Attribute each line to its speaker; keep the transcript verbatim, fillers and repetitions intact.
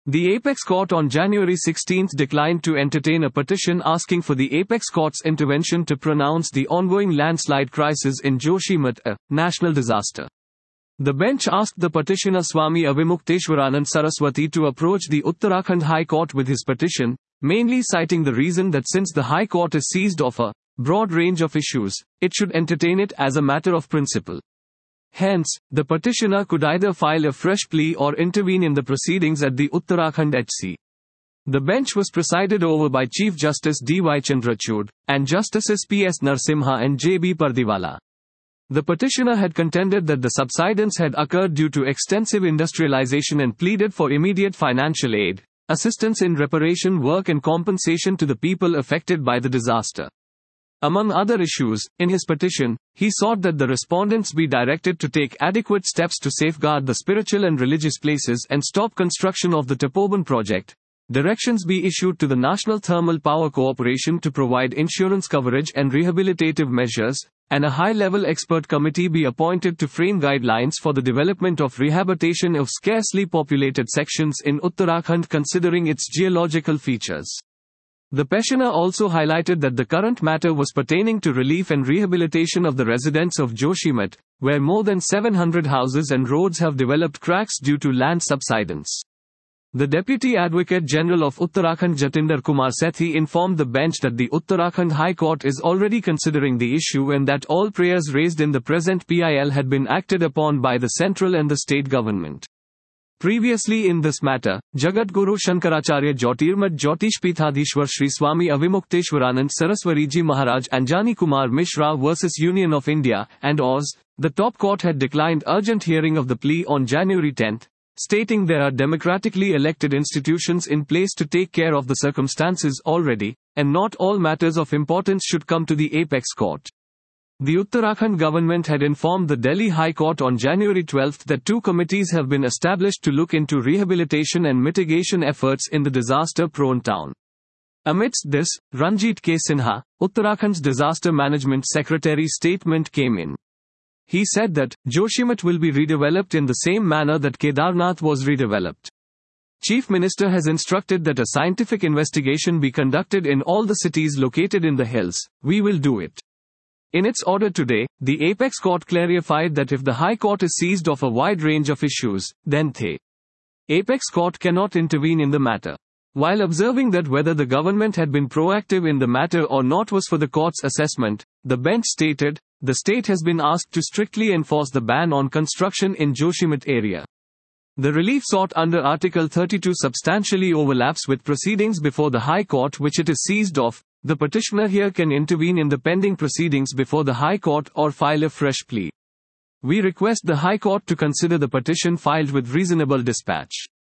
Speaker 1: The Apex Court on January sixteenth declined to entertain a petition asking for the Apex Court's intervention to pronounce the ongoing landslide crisis in Joshimath a national disaster. The bench asked the petitioner Swami Avimukteswaranand Saraswati to approach the Uttarakhand High Court with his petition, mainly citing the reason that since the High Court is seized of a broad range of issues, it should entertain it as a matter of principle. Hence, the petitioner could either file a fresh plea or intervene in the proceedings at the Uttarakhand H C. The bench was presided over by Chief Justice D Y Chandrachud, and Justices P S Narasimha and J B Pardiwala. The petitioner had contended that the subsidence had occurred due to extensive industrialization and pleaded for immediate financial aid, assistance in reparation work and compensation to the people affected by the disaster. Among other issues, in his petition, he sought that the respondents be directed to take adequate steps to safeguard the spiritual and religious places and stop construction of the Tapoban project. Directions be issued to the National Thermal Power Corporation to provide insurance coverage and rehabilitative measures, and a high-level expert committee be appointed to frame guidelines for the development of rehabilitation of scarcely populated sections in Uttarakhand considering its geological features. The petitioner also highlighted that the current matter was pertaining to relief and rehabilitation of the residents of Joshimath, where more than seven hundred houses and roads have developed cracks due to land subsidence. The Deputy Advocate General of Uttarakhand Jatinder Kumar Sethi informed the bench that the Uttarakhand High Court is already considering the issue and that all prayers raised in the present P I L had been acted upon by the central and the state government. Previously in this matter, Jagadguru Shankaracharya Jyotirmad Jyotishpithadishwar Sri Swami Avimukteswaranand Saraswati Maharaj Anjani Kumar Mishra versus Union of India, and Oz, the top court had declined urgent hearing of the plea on January tenth, stating there are democratically elected institutions in place to take care of the circumstances already, and not all matters of importance should come to the Apex Court. The Uttarakhand government had informed the Delhi High Court on January twelfth that two committees have been established to look into rehabilitation and mitigation efforts in the disaster-prone town. Amidst this, Ranjit K. Sinha, Uttarakhand's Disaster Management Secretary's statement came in. He said that Joshimath will be redeveloped in the same manner that Kedarnath was redeveloped. Chief Minister has instructed that a scientific investigation be conducted in all the cities located in the hills. We will do it. In its order today, the Apex Court clarified that if the High Court is seized of a wide range of issues, then the Apex Court cannot intervene in the matter. While observing that whether the government had been proactive in the matter or not was for the court's assessment, the bench stated, the state has been asked to strictly enforce the ban on construction in Joshimath area. The relief sought under Article thirty-two substantially overlaps with proceedings before the High Court which it is seized of. The petitioner here can intervene in the pending proceedings before the High Court or file a fresh plea. We request the High Court to consider the petition filed with reasonable dispatch.